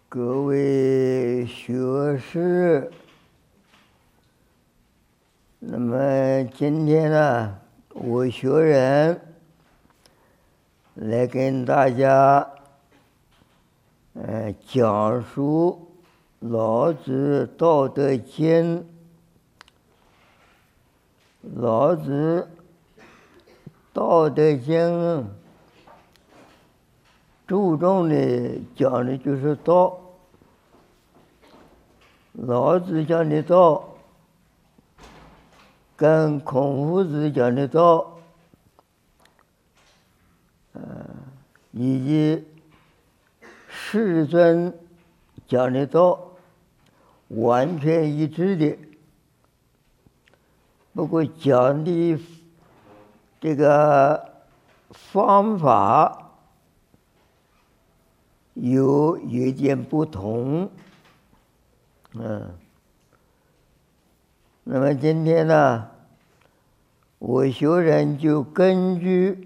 各位学士，那么今天呢，我学人来跟大家讲述老子《道德经》。老子《道德经》注重的讲的就是道。老子讲的道跟孔夫子讲的道以及世尊讲的道完全一致的，不过讲的这个方法有一点不同。那么今天呢，我学人就根据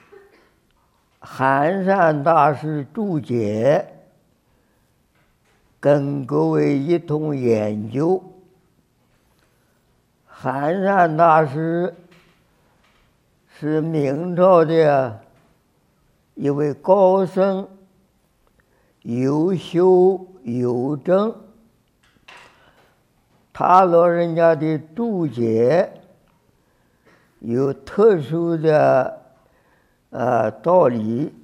寒山大师注解跟各位一同研究。寒山大师是明朝的一位高僧，有修有证。他老人家的注解有特殊的道理。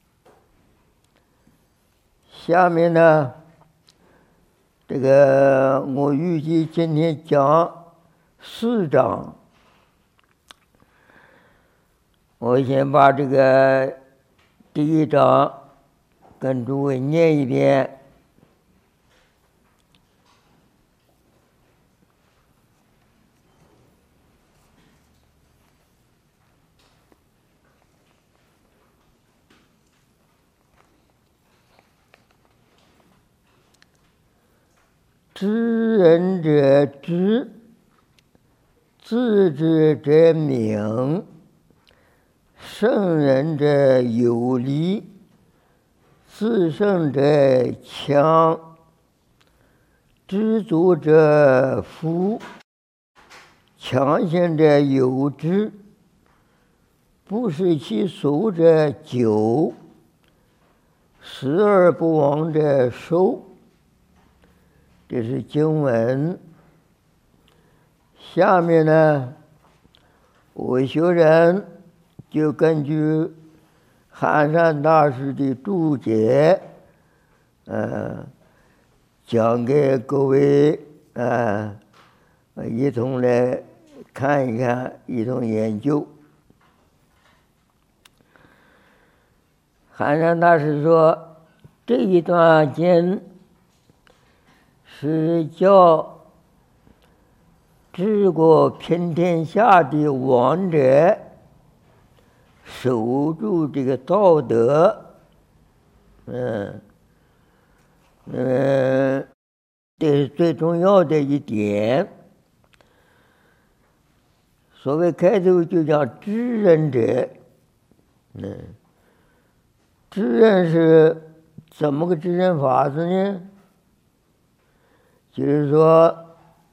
下面呢，这个我预计今天讲4章。我先把这个第1章跟诸位念一遍。知人者智，自知者明，胜人者有力，自胜者强，知足者富，强行者有之，不失其所者久，死而不亡者寿。这是经文。下面呢，我学人就根据寒山大师的注解讲给各位一同来看一看，一同研究。寒山大师说，这一段经是叫治国平天下的王者守住这个道德。这是最重要的一点。所谓开头就讲知人者，知人是怎么个知人法子呢？就是说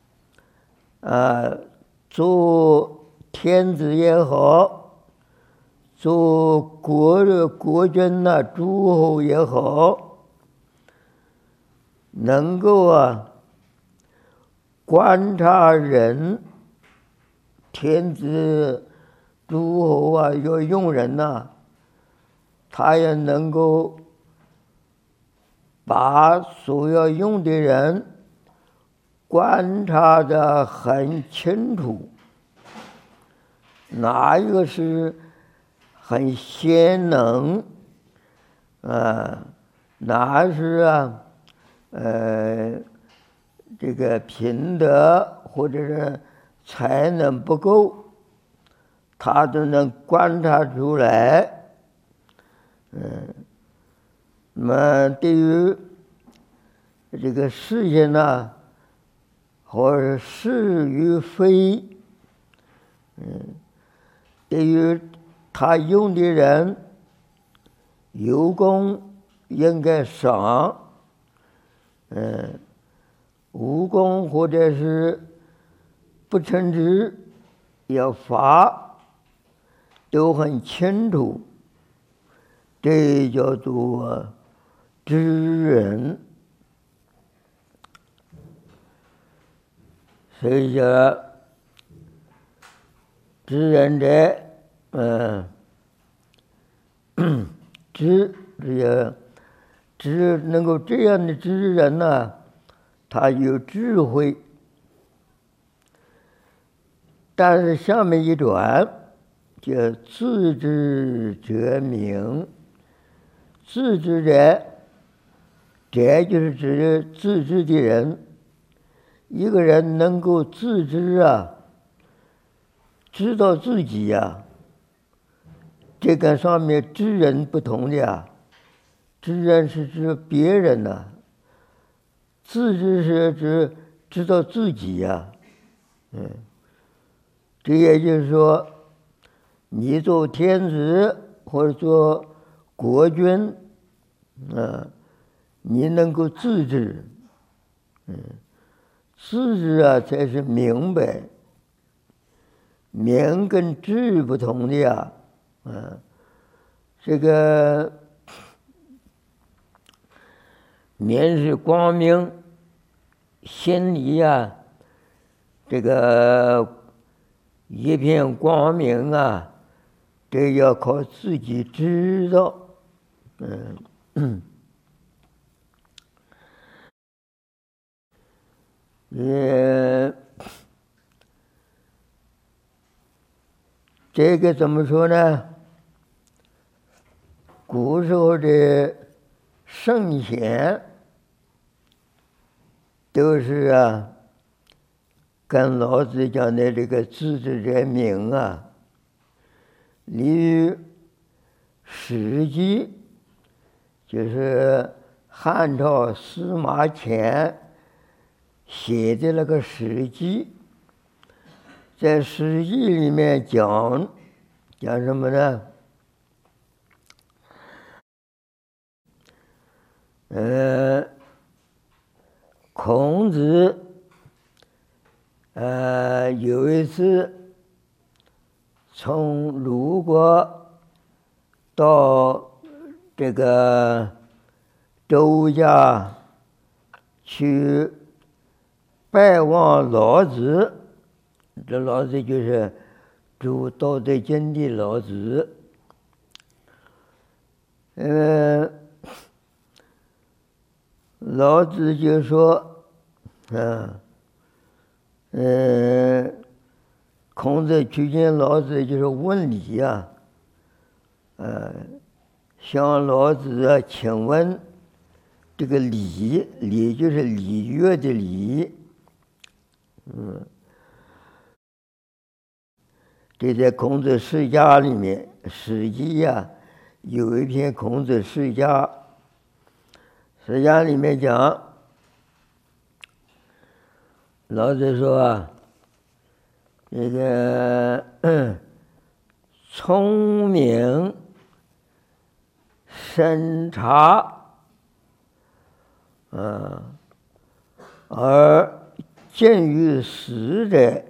做天子也好，做国君诸侯也好，能够观察人，天子诸侯要用人他也能够把所要用的人观察得很清楚，哪一个是很贤能哪是这个品德或者是才能不够，他都能观察出来。那么对于这个事情或者是与非，对于他用的人，有功应该赏， 无功或者是不称职，要罚都很清楚，这叫做知人。所以叫知人者，知能够这样的知人呢，他有智慧。但是下面一段叫自知者明，自知者，这就是指自知的人。一个人能够自知啊，知道自己呀，这跟上面知人不同的呀。知人是指别人呐，自知是指知道自己呀。这也就是说，你做天子或者做国君，你能够自知，自知啊才是明白。明跟智不同的呀，这个明是光明，心里呀，这个一片光明啊，这要靠自己知道。这个怎么说呢？古时候的圣贤都是跟老子讲的这个自知者明啊。例如《史记》，就是汉朝司马迁写的那个《史记》，在《史记》里面讲什么呢？孔子有一次从鲁国到这个周家去拜望老子，这老子就是主《道德经》的老子。老子就说，孔子去见老子就是问礼呀，向老子请问这个礼就是礼乐的礼，这在孔子世家里面，《史记》有一篇孔子世家。世家里面讲，老子说这个聪明审查而见于实者，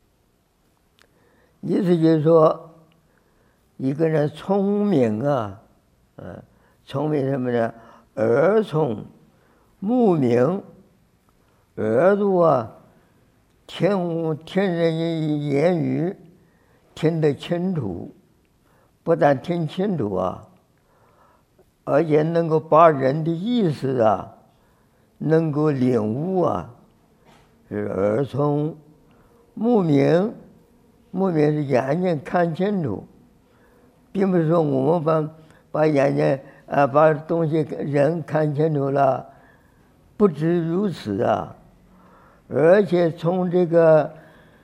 意思就是说，一个人聪明聪明什么呢？耳聪目明，耳朵听人言语听得清楚，不但听清楚而且能够把人的意思能够领悟是耳聪。目明是眼睛看清楚，并不是说我们把眼睛把东西人看清楚了，不止如此而且从这个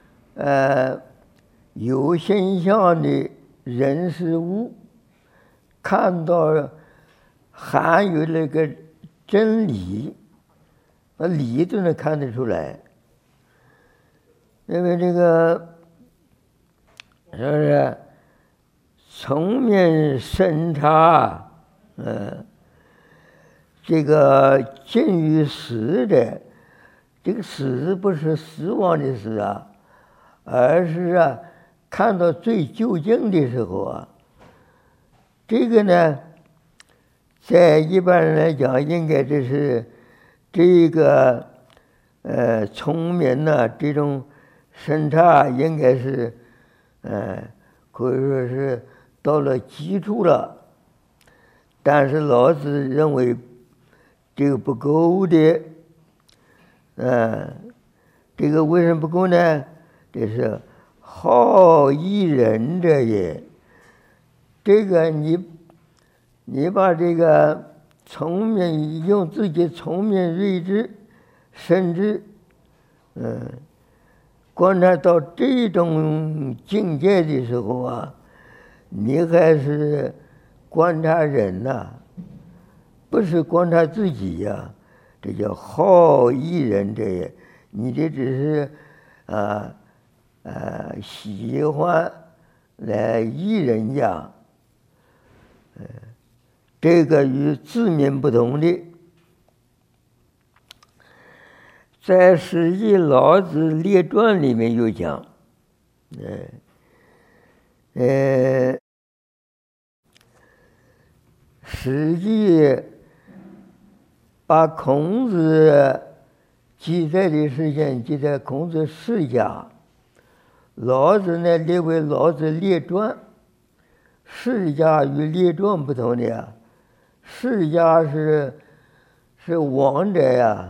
有现象的人事物看到含有那个真理，理都能看得出来。因为这个是不是聪明审查这个近于死的，这个死不是死亡的死啊，而是看到最究竟的时候啊，这个呢，在一般人来讲，应该这是这个聪明呢，这种审查应该是可以说是到了基础了，但是老子认为这个不够的，这个为什么不够呢？这是好义人者也。这个你把这个聪明用自己聪明睿智，甚至观察到这种境界的时候啊，你还是观察人呐，不是观察自己呀，这叫好义人者也。你这只是喜欢来义人家，这个与自命不同的。在《史记·老子列传》里面有讲，史记把孔子记载的事情记在孔子世家，老子呢列为老子列传。世家与列传不同的呀，世家是王者呀，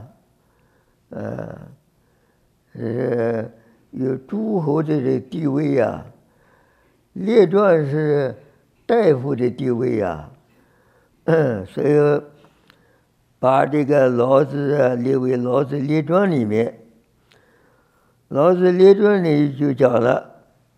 是有诸侯的地位呀，列传是大夫的地位呀，所以把这个老子列为老子列传里面。老子列传里就讲了，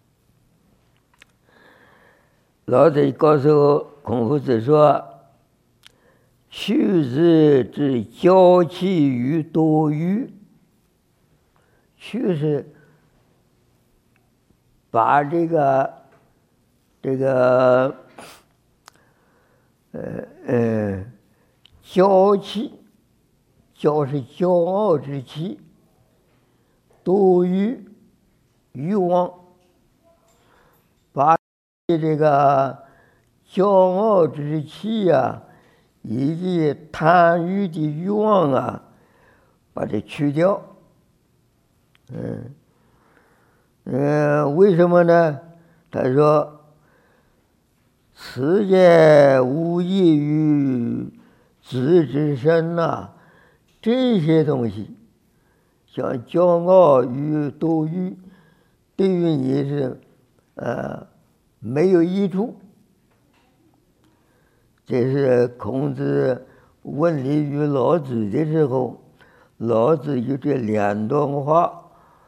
老子告诉孔夫子说：“去之之骄气于多欲。”去是把这个骄气，骄是骄傲之气，多欲欲望，把这个骄傲之气呀，以及贪欲的欲望啊，把它去掉。为什么呢？他说：“此也无异于子之身呐。”这些东西，像骄傲与多欲，对于你是没有益处。这是孔子问礼于老子的时候，老子有这两段话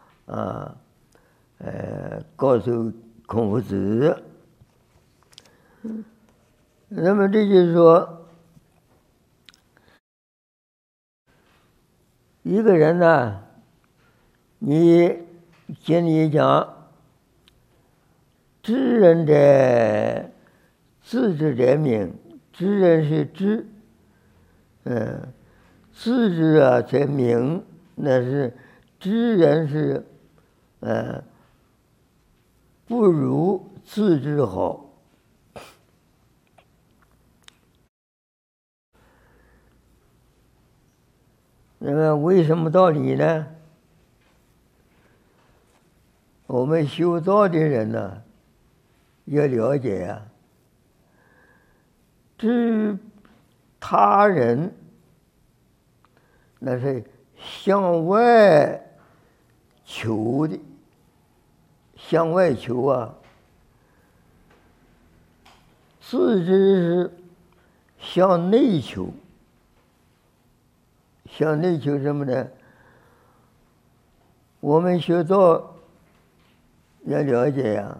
告诉孔夫子。那么这就是说，一个人呢，你经里讲，知人者，自知者明。知人是知，自知则明，那是知人是不如自知好。那么为什么道理呢？我们修道的人呢，要了解呀，知他人那是向外求的，向外求啊。自知是向内求，向内求什么呢？我们学道要了解呀，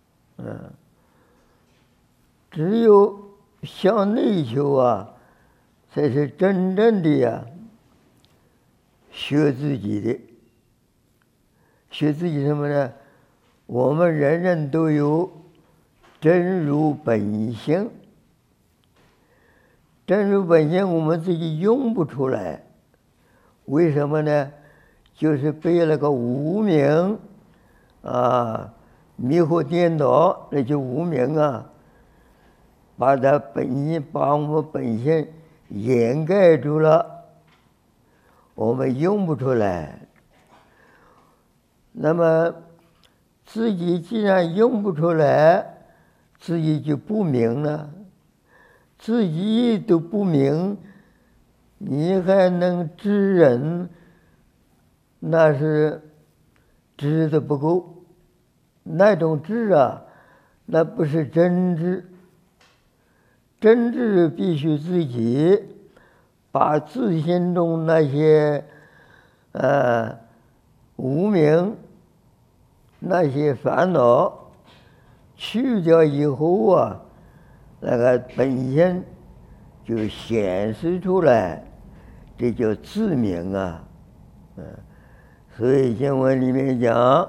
只有向内求啊，才是真正的呀，学自己的。学自己什么呢？我们人人都有真如本性， 真如本性我们自己用不出来，为什么呢？就是被那个无明迷惑颠倒，那就无明把我们本性掩盖住了，我们用不出来。那么自己既然用不出来，自己就不明了。自己都不明，你还能知人？那是知的不够。那种知那不是真知。真知必须自己把自心中那些无明、那些烦恼去掉以后那个本性就显示出来，这叫自明所以经文里面讲，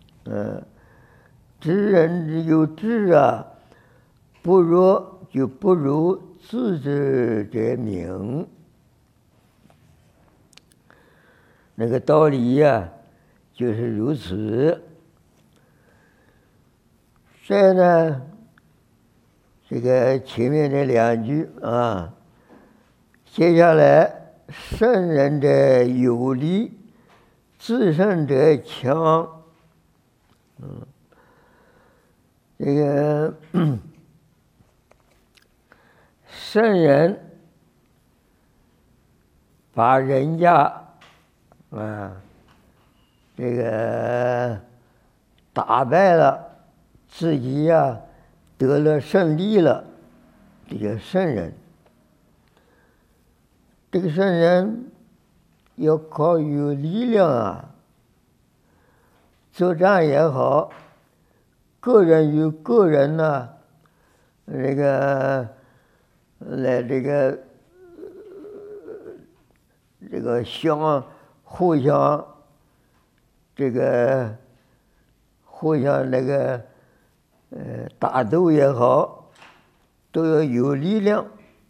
知人只有知不如自知者明。那个道理就是如此。再呢，这个前面的两句接下来圣人者有力，自胜者强。这个圣人把人家这个打败了，自己得了胜利了，这叫圣人。这个圣人要靠有力量作战也好，个人与个人这个来这个互相那个打斗也好，都要有力量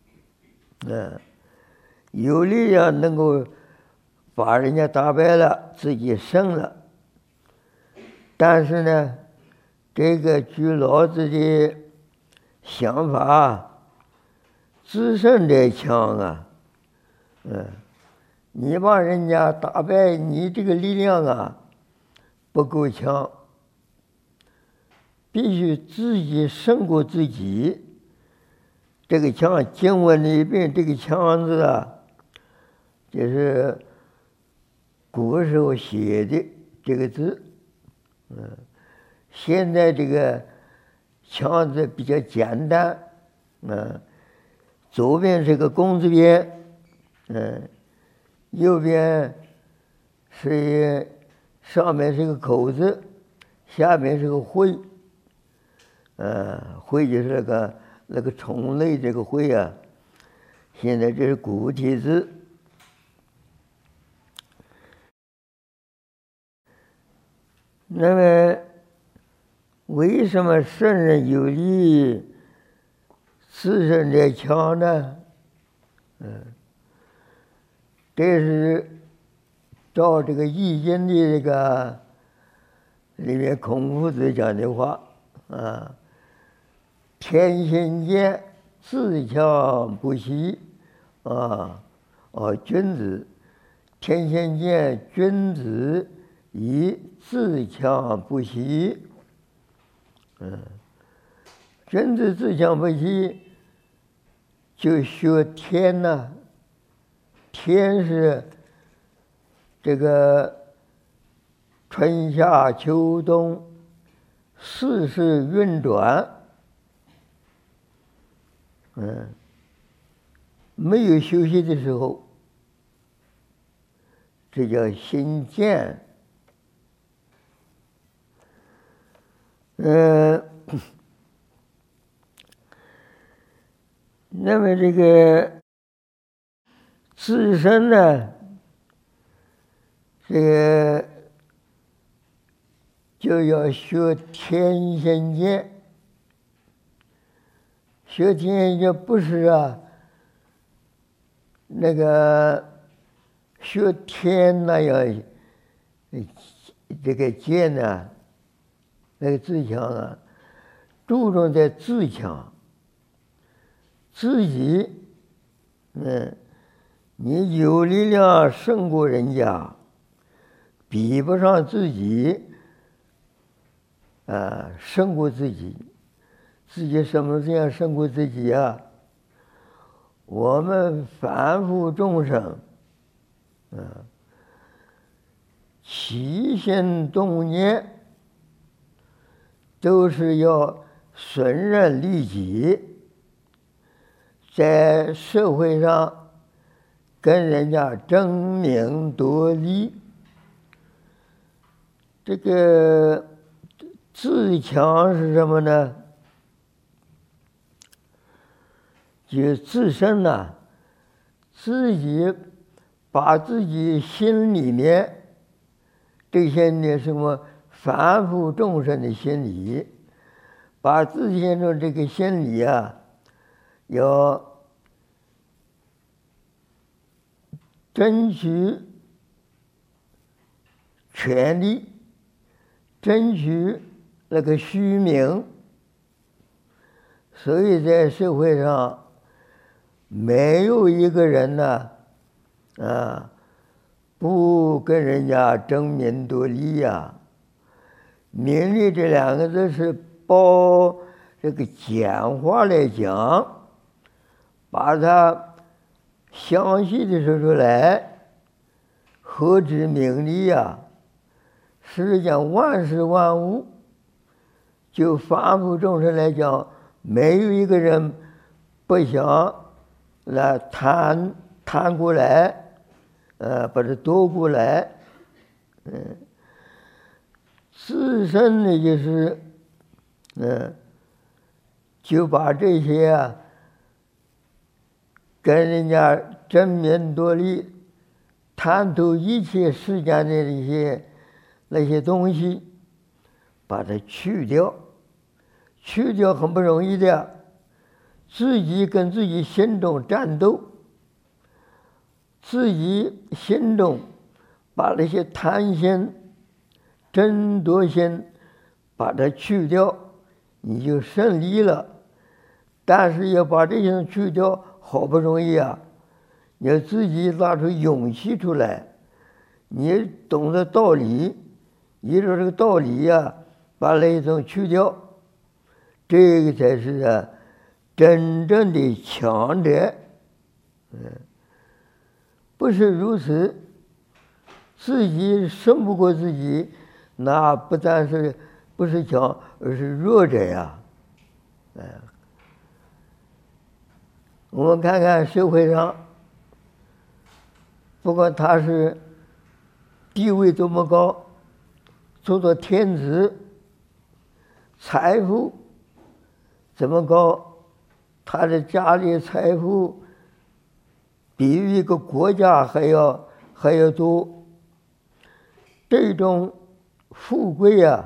有力量能够把人家打败了，自己胜了。但是呢，这个据老子的想法，自胜者强你把人家打败，你这个力量不够强，必须自己胜过自己。这个强，经文里边这个强字就是古时候写的这个字现在这个强字比较简单左边是个工字边右边上面是个口字，下面是个会会就是那个虫类，这个会现在这是古体字。那么为什么圣人有力，自胜者强呢？这是照这个《易经》的这个里面孔夫子讲的话天行健，自强不息君子天行健，君子以自强不息君子自强不息，就学天天是这个春夏秋冬四时运转没有休息的时候，这叫心健那么这个自身呢，这个就要学天行健。学天行健不是那个学天那样，这个剑呢，那个自强啊，注重在自强，自己，你有力量胜过人家，比不上自己，胜过自己，自己什么这样胜过自己啊？我们凡夫众生，起心动念都是要损人利己，在社会上跟人家争名夺利。这个自强是什么呢？就自身呢，自己把自己心里面这些什么凡夫众生的心理，把自己的这个心理啊，要争取权利，争取那个虚名，所以在社会上没有一个人呢，不跟人家争名夺利呀。名利这两个字是包这个简化来讲，把它详细的说出来，何止名利呀？实际上万事万物，就凡夫众生来讲，没有一个人不想来贪过来，把它夺过来，自身的就是，就把这些跟人家争名夺利，贪图一切世间的那些东西，把它去掉，去掉很不容易的。自己跟自己心中战斗，自己心中把那些贪心、争夺心把它去掉，你就胜利了。但是要把这些去掉，好不容易啊！你要自己拿出勇气出来，你懂得道理，依照这个道理呀，把那种去掉，这个才是真正的强者。不是如此，自己胜不过自己，那不但是不是强，而是弱者呀。我们看看社会上，不管他是地位多么高，做到天子，财富怎么高，他的家里财富比一个国家还要多。这种富贵啊，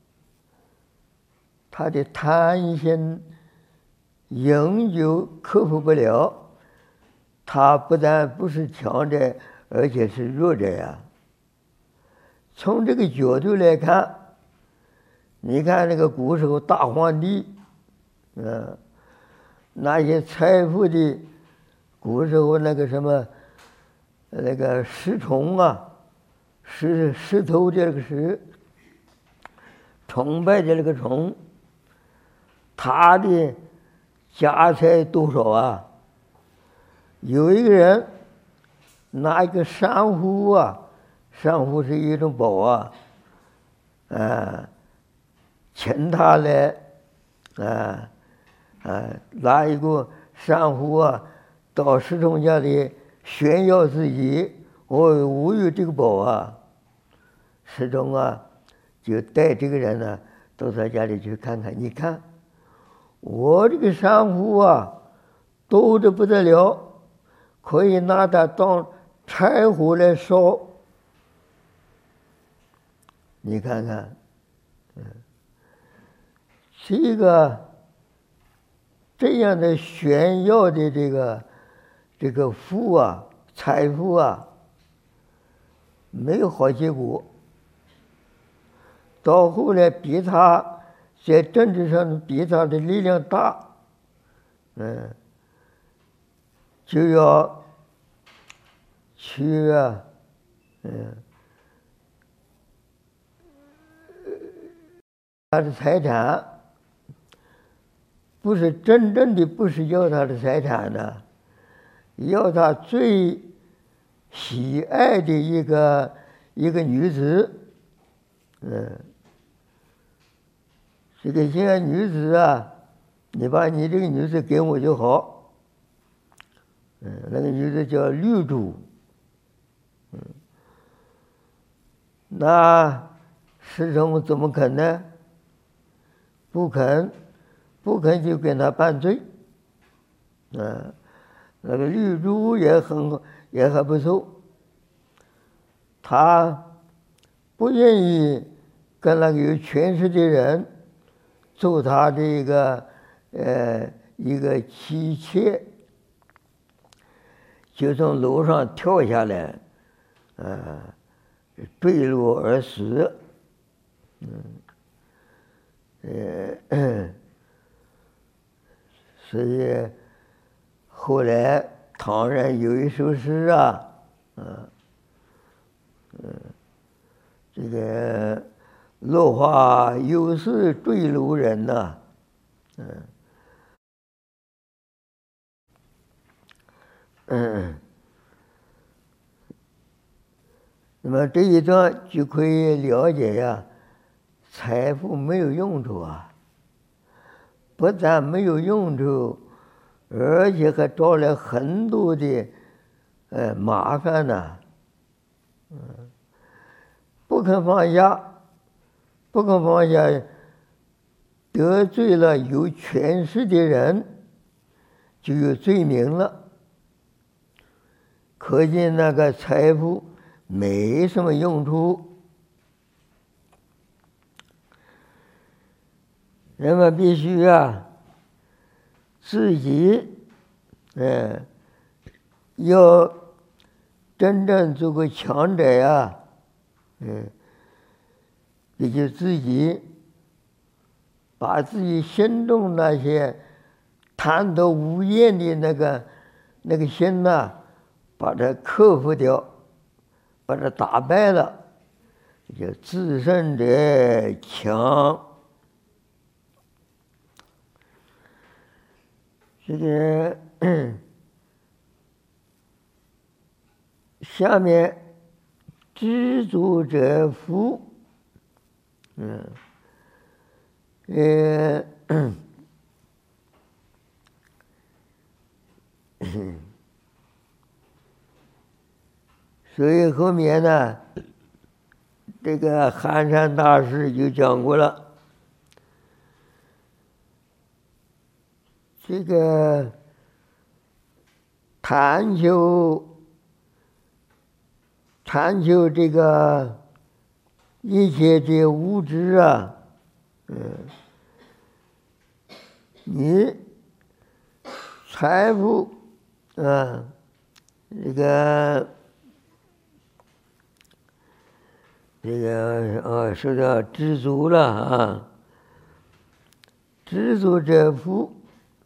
他的贪心永久克服不了，他不但不是强者，而且是弱者呀。从这个角度来看，你看那个古时候大皇帝，那些财富的，古时候那个什么，那个石崇啊，石头的那个石，崇拜的那个崇，他的家财多少啊？有一个人拿一个珊瑚啊，珊瑚是一种宝啊，请他来，拿一个珊瑚啊，到石崇家里炫耀自己，我有这个宝啊。石崇啊，就带这个人呢到他家里去看看，你看我这个珊瑚啊，多得不得了，可以拿它当柴火来烧。你看看，这样的炫耀的这个富啊、财富啊，没有好结果。到后来比他在政治上比他的力量大，就要去他的财产，不是真正的，不是要他的财产的，要他最喜爱的一个女子，这个女子啊，你把你这个女子给我就好，那个女子叫绿珠，那石崇怎么肯呢？不肯就跟他办罪，那个绿珠也很不错，他不愿意跟那个有权势的人做他的一个妻妾，就从楼上跳下来，坠落而死。所以后来唐人有一首诗啊，这个落花有时坠楼人呐，那么这一段就可以了解呀，财富没有用处啊，不但没有用处，而且还招来很多的麻烦呢，不肯放下，得罪了有权势的人，就有罪名了。可见那个财富没什么用处，人们必须自己要真正做个强者也就自己把自己心中那些贪得无厌的那个心把它克服掉，把它打败了，就自胜者强。这个下面知足者富，所以后面呢，这个寒山大师就讲过了，这个贪求这个一切的物质你财富这个说到知足了知足者富，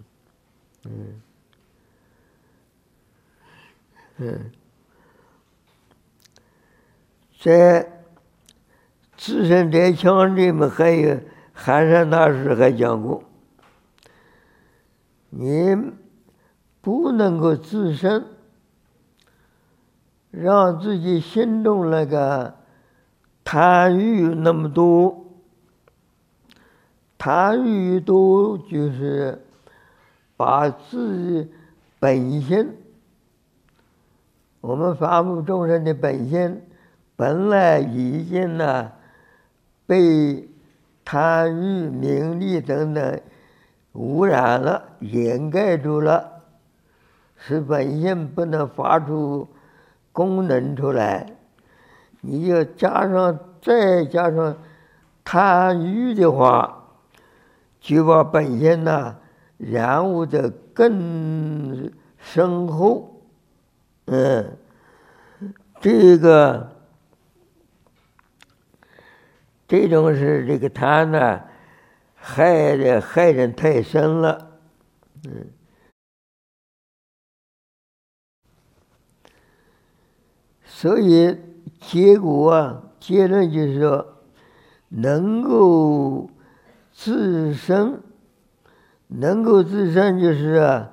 在自身者强里面还有寒山大师还讲过，你不能够自身让自己心中那个贪欲那么多，贪欲多就是把自己本性，我们凡夫众生的本性本来已经被贪欲名利等等污染了，掩盖住了，使本性不能发出功能出来。你要再加上贪欲的话，就把本性染污得更深厚， 这种是这个贪呢，害人太深了。所以结论就是说，能够自身就是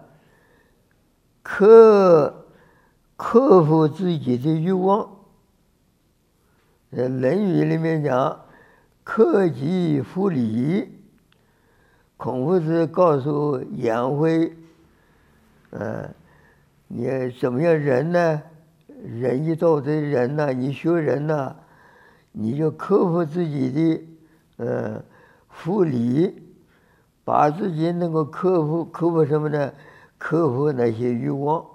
克服自己的欲望。《论语》里面讲克己复礼，孔夫子告诉颜回，你怎么样仁呢？仁义道德的仁呢？你学仁呢，你就克服自己的复礼，把自己能够克服什么呢？克服那些欲望，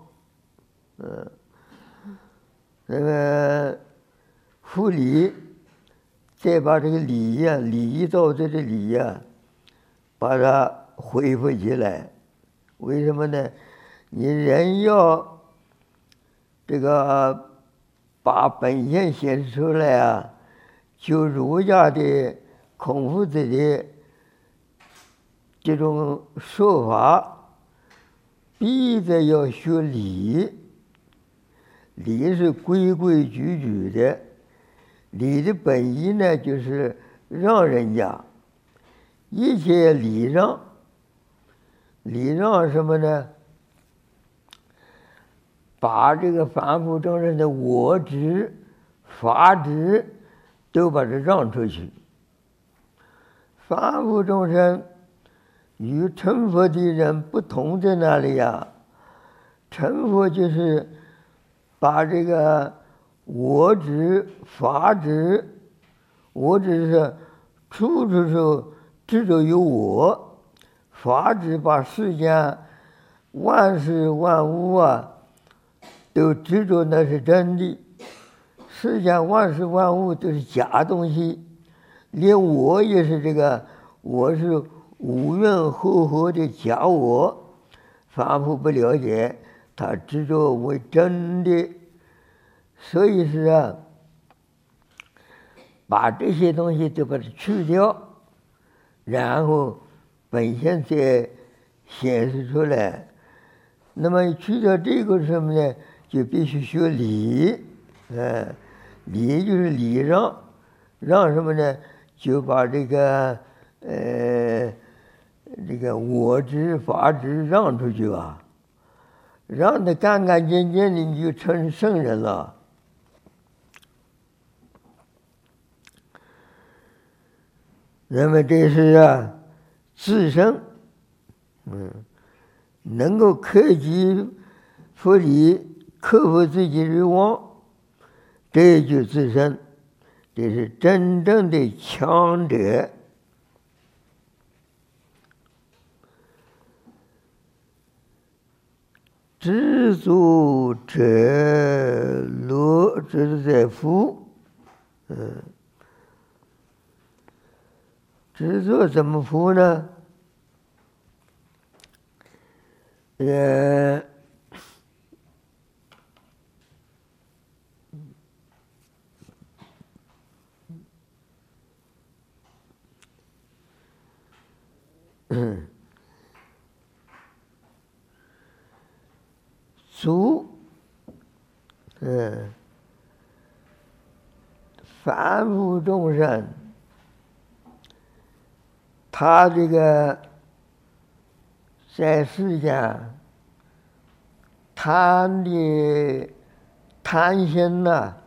那么复礼，再把这个礼义道德的礼把它恢复起来。为什么呢？你人要这个把本性显示出来就儒家的孔夫子的这种说法，逼着要学礼。礼是规规矩矩的，礼的本意呢，就是让人家一切礼让什么呢？把这个凡夫众生的我执、法执都把它让出去。凡夫众生与成佛的人不同在哪里呀？成佛就是把这个我执、法执，我执是处处执着有我，法执把世间万事万物都执着那是真的，世间万事万物都是假东西，连我也是这个，我是无缘和合的假我，凡夫不了解，他执着为真的，所以是把这些东西都把它去掉，然后本性再显示出来。那么去掉这个是什么呢？就必须学礼，礼就是礼让，让什么呢？就把这个我执、法执让出去让得干干净净的，你就成圣人了。那么这是自身，能够克己复礼，克服自己欲望，这就自身，这是真正的强者。知足者乐，这是在福。知足怎么福呢？足，凡夫众生，他这个在世间贪心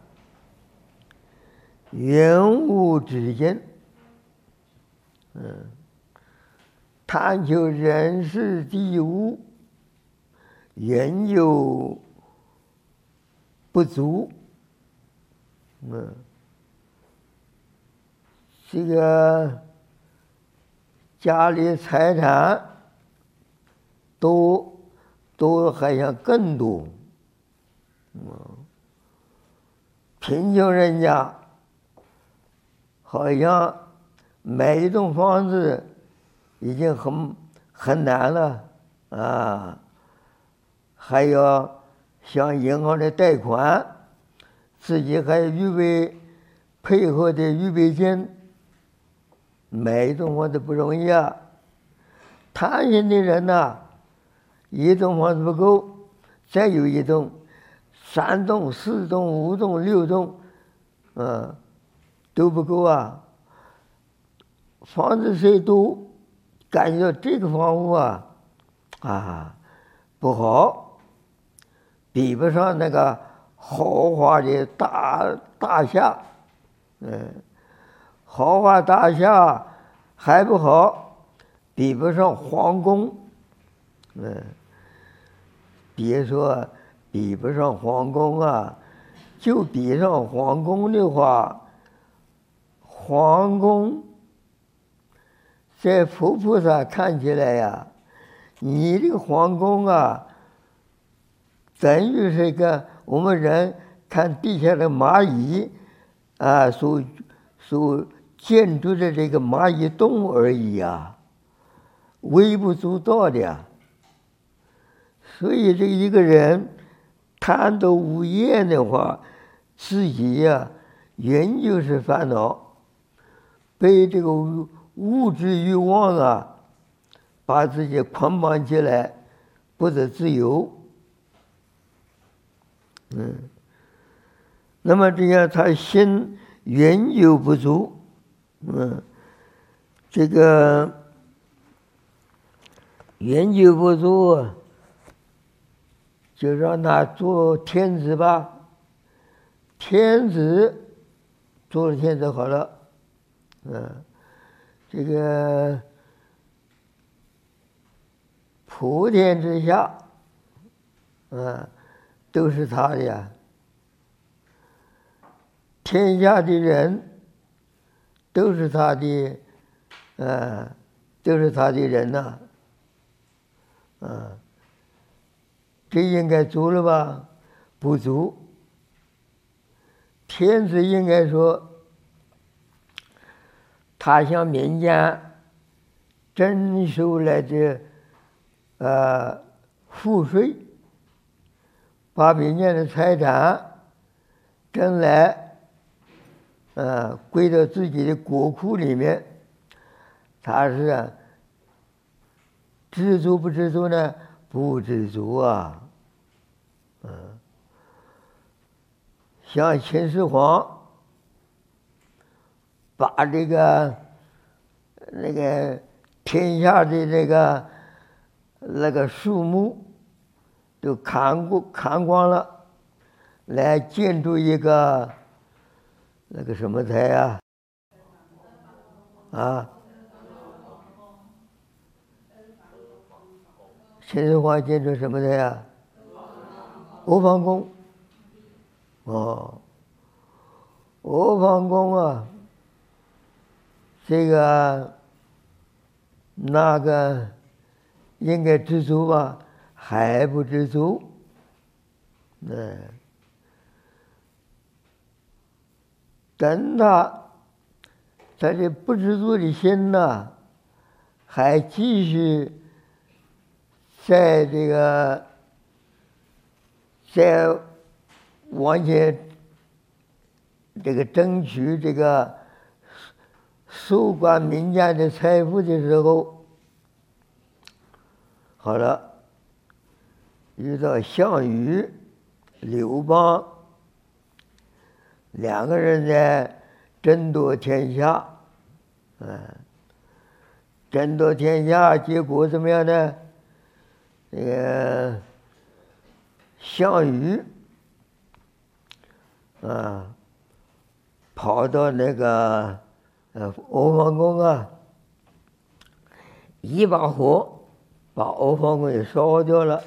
永无止境，贪求人世地物，人有不足，这个家里财产都还想更多，贫穷人家好像买一栋房子已经很难了还要向银行里贷款，自己还预备配合的预备金，买一栋房子不容易啊。贪心的人呐，一栋房子不够，再有一栋、3栋、4栋、5栋、6栋，都不够啊。房子谁都感觉这个房屋不好，比不上那个豪华的大厦，豪华大厦还不好，比不上皇宫，别说比不上皇宫啊，就比上皇宫的话，皇宫在佛菩萨看起来呀，你这个皇宫啊，等于是一个我们人看地下的蚂蚁所建筑的这个蚂蚁洞而已啊，微不足道的呀。所以这一个人贪得无厌的话，自己原就是烦恼，被这个物质欲望把自己捆绑起来，不得自由。那么这样他心原有不足，这个原有不足，就让他做天子吧。天子做了天子好了，这个普天之下，都是他的呀。天下的人都是他的，都是他的人呐，这应该足了吧？不足。天子应该说，他向民间征收来的赋税，把民间的财产征来，归到自己的国库里面，他是知足不知足呢？不知足啊。像秦始皇把这个那个天下的那个树木都砍光了，来建筑一个那个什么台秦始皇建筑什么台阿房宫。阿房宫这个那个应该知足吧，还不知足。等他这不知足的心还继续在在往前这个争取这个收刮民间的财富的时候，好了，遇到项羽、刘邦2个人在争夺天下，争夺天下，结果怎么样呢？这个项羽跑到那个阿房宫一把火把阿房宫给烧掉了。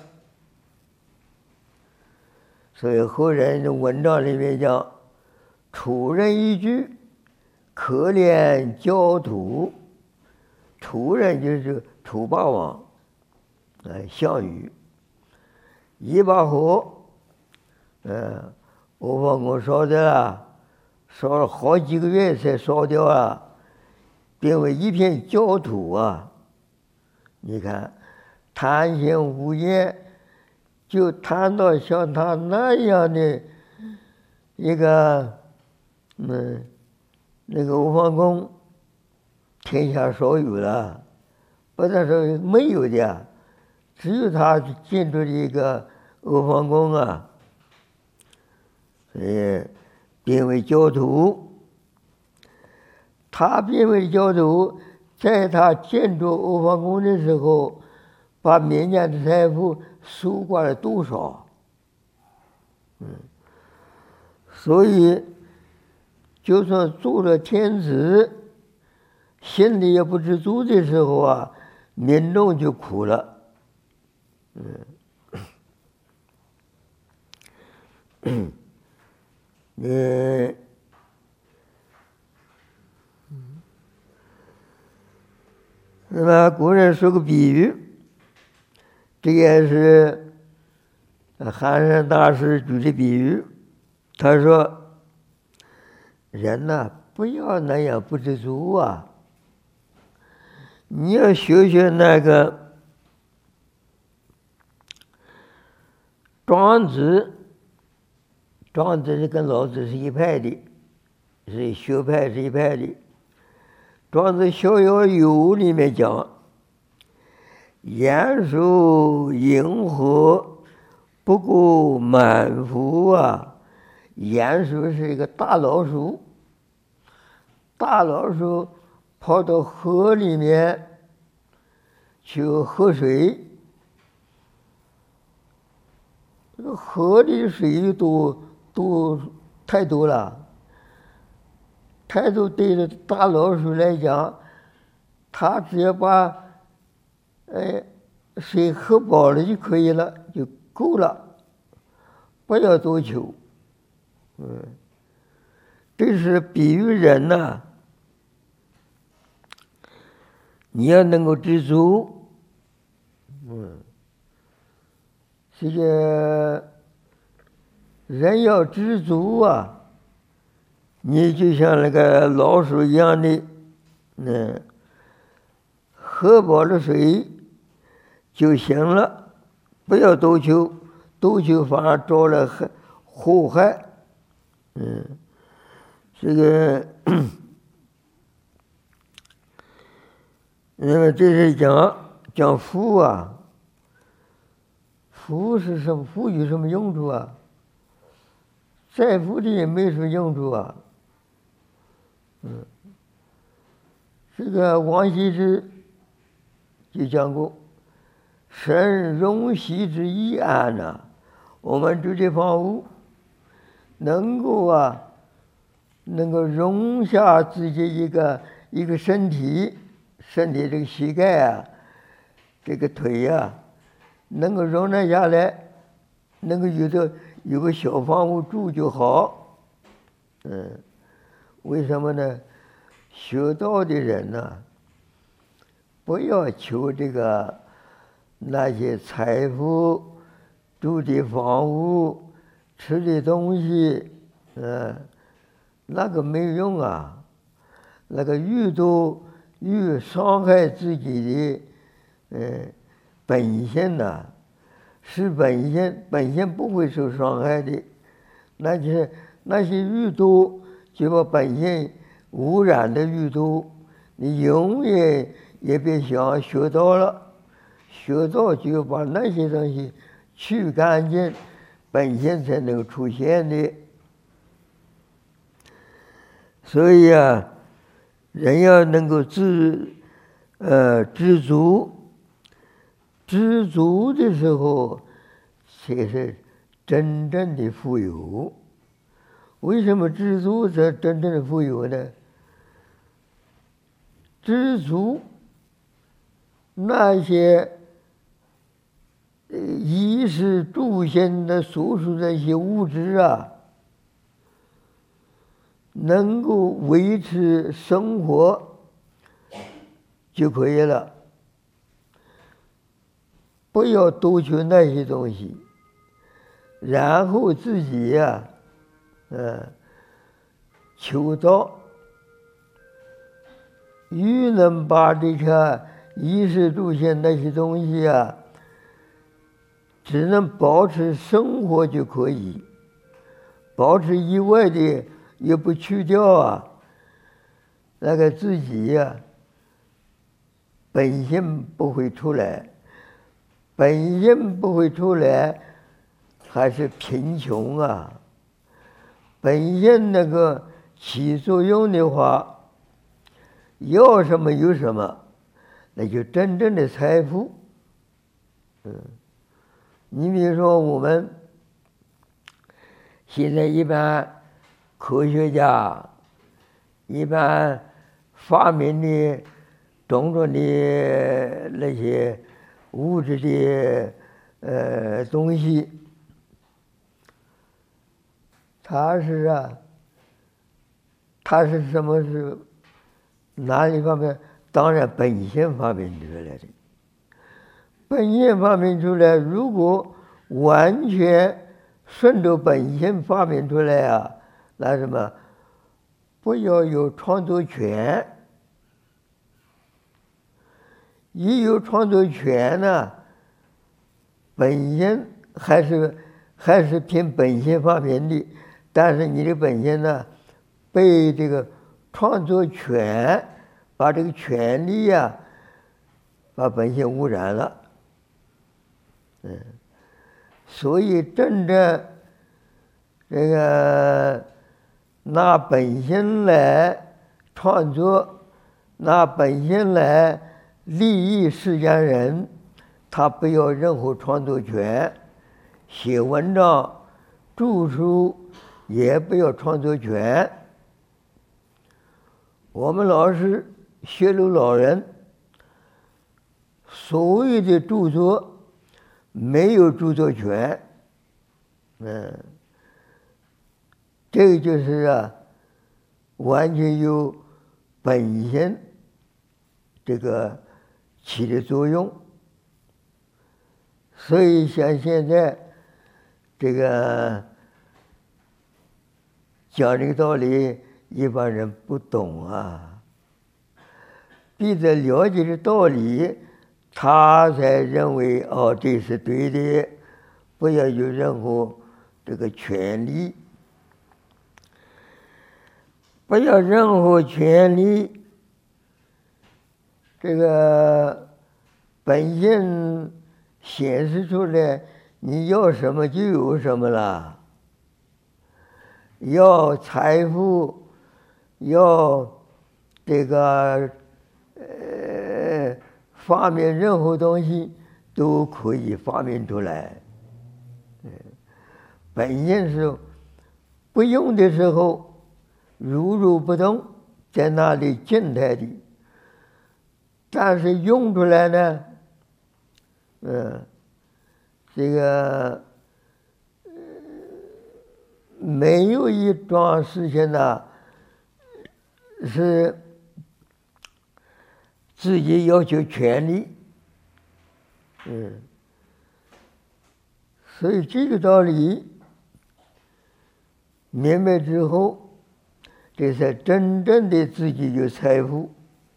所以后人的文章里面讲，楚人一句，可怜焦土。楚人就是楚霸王，项羽，一把火，阿房宫烧掉了，烧了好几个月才烧掉变为一片焦土你看，贪心无厌， 就谈到像他那样的一个那个阿房宫，天下少有了，不但是没有的，只有他建筑的一个阿房宫啊，编为教徒。他编为教徒，在他建筑阿房宫的时候，把缅甸的财富搜刮了多少？所以就算做了天子，心里也不知足的时候啊，民众就苦了。那么古人说个比喻，这也是寒山大师举的比喻。他说：“人呐，不要那样不知足啊！你要学学那个庄子，庄子是跟老子是一派的，是学派是一派的。庄子《逍遥游》里面讲：鼹鼠迎合，不够满腹啊！鼹鼠是一个大老鼠，大老鼠跑到河里面去喝水，这个河里的水都太多了。太多对着大老鼠来讲，它只要把水喝饱了就可以了，就够了，不要多求。这是比喻人呐，你要能够知足。这个人要知足啊。你就像那个老鼠一样的，喝饱了水就行了，不要多求，多求反而招了祸害。这个，那么这是讲福啊，福是什么？福有什么用处啊？再福的也没什么用处啊。这个王羲之就讲过，神容兮之易安呐。我们住的房屋能够容下自己一个身体这个膝盖啊，这个腿啊，能够容纳下来，能够有个小房屋住就好。为什么呢？学道的人呢，不要求这个那些财富、住的房屋、吃的东西，那个没用啊。那个越伤害自己的本性呐，是本性不会受伤害的。那些越多，就把本性污染的越多，你永远也别想学到了，学到就把那些东西去干净，本性才能够出现的。所以啊，人要能够知足，知足的时候才是真正的富有。为什么知足才真正的富有呢？知足，那些衣食住行的所属的一些物质啊，能够维持生活就可以了，不要多求那些东西，然后自己呀，求道，越能把这个衣食住行那些东西啊， 只能保持生活就可以，保持以外的也不去掉啊，那个自己呀，本性不会出来，本性不会出来，还是贫穷啊。本性那个起作用的话，要什么有什么，那就真正的财富。你比如说我们现在一般科学家，一般发明的种种的那些物质的东西，它是什么是哪里方面？当然本性发明出来的。本性发明出来，如果完全顺着本性发明出来啊，那什么？不要有创作权。一有创作权呢，本性还是凭本性发明的，但是你的本性呢，被这个创作权把这个权利呀，把本性污染了。所以真正这个拿本性来创作，拿本性来利益世间人，他不要任何创作权，写文章、著书也不要创作权。我们老师学路老人，所有的著作没有著作权，这个就是完全由本性这个起的作用。所以像现在这个讲这个道理，一般人不懂啊，逼着了解的道理，他才认为这是对的，不要有任何这个权利，不要任何权利。这个本性显示出来，你要什么就有什么了。要财富，要这个发明任何东西都可以发明出来。本性是不用的时候如不动，在那里静态的，但是用出来呢，这个没有一桩事情呢是自己要求权利。所以这个道理明白之后，这才真正的自己有财富。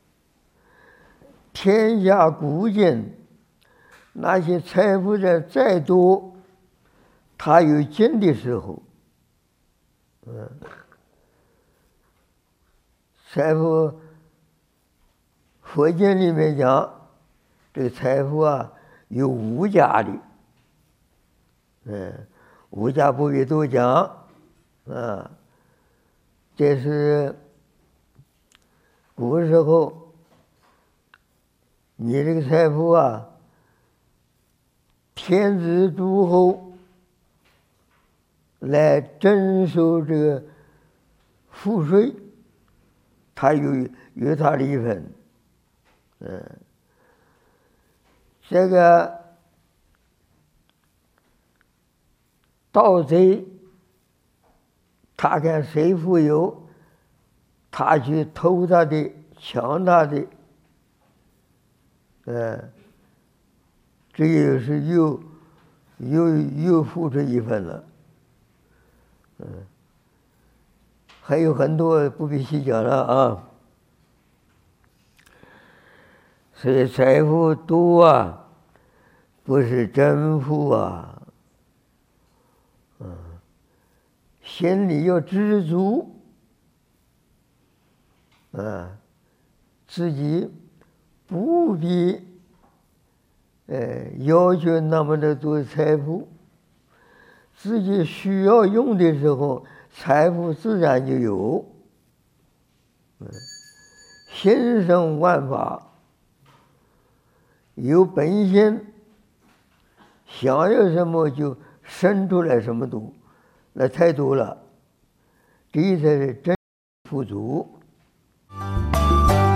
天下古今那些财富的再多，他有尽的时候。财富，佛经里面讲，这个财富有无价的，无价不必多讲，这是古时候，你这个财富天子诸侯来征收这个赋税，他有他的一份。这个盗贼，他看谁富有，他去偷他的、抢他的，这也是又付出一份了。还有很多不必细讲了啊。所以财富多不是征服啊，心里要知足，自己不必要求那么的多财富，自己需要用的时候，财富自然就有。心生万法，有本性，想要什么就生出来什么多，那太多了，这才是真富足。